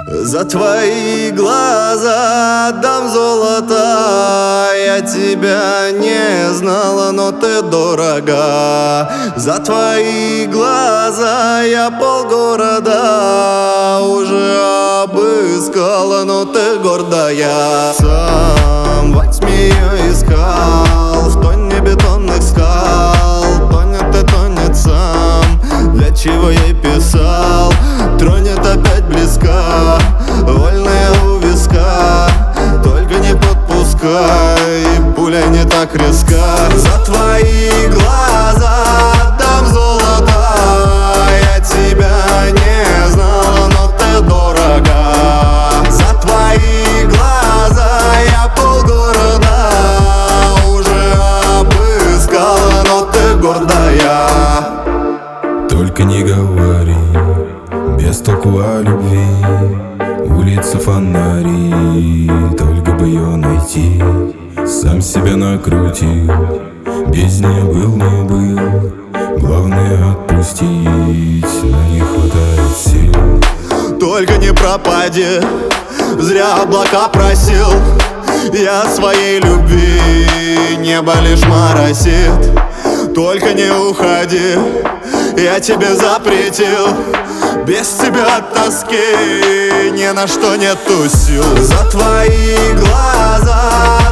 За твои глаза отдам золото. Я тебя не знала, но ты дорога. За твои глаза я полгорода уже обыскала, но ты гордая. Сам во тьме я искал, в тоне бетонных скал. Тонет и тонет сам, для чего я писал. Тронет опять близка, вольная у виска. Только не подпускай, пуля не так резка. За твои глаза отдам золото. Я тебя не знала, но ты дорога. За твои глаза я полгорода уже обыскала, но ты гордая. Только не говори, без толку о любви. Улица фонари, только бы ее найти. Сам себя накрутил, без нее был, не был. Главное отпустить, но не хватает сил. Только не пропади, зря облака просил. Я своей любви, небо лишь моросит. Только не уходи, я тебе запретил. Без тебя от тоски ни на что нету сил. За твои глаза